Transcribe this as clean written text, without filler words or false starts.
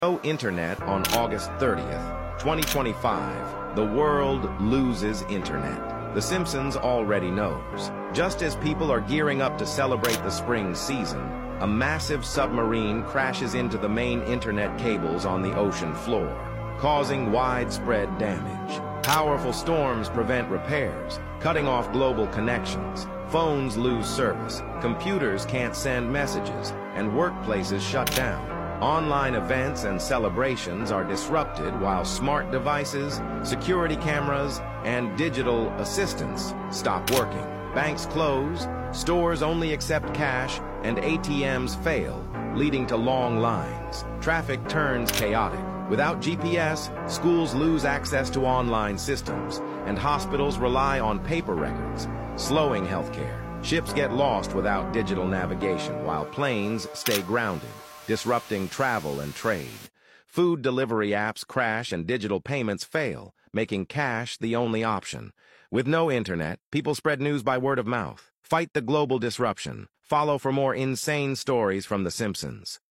No internet on August 30th, 2025, the world loses internet. The Simpsons already knows. Just as people are gearing up to celebrate the spring season, a massive submarine crashes into the main internet cables on the ocean floor, causing widespread damage. Powerful storms prevent repairs, cutting off global connections. Phones lose service, computers can't send messages, and workplaces shut down. Online events and celebrations are disrupted while smart devices, security cameras, and digital assistants stop working. Banks close, stores only accept cash, and ATMs fail, leading to long lines. Traffic turns chaotic. Without GPS, schools lose access to online systems, and hospitals rely on paper records, slowing healthcare. Ships get lost without digital navigation, while planes stay grounded, disrupting travel and trade. Food delivery apps crash and digital payments fail, making cash the only option. With no internet, people spread news by word of mouth. Fight the global disruption. Follow for more insane stories from The Simpsons.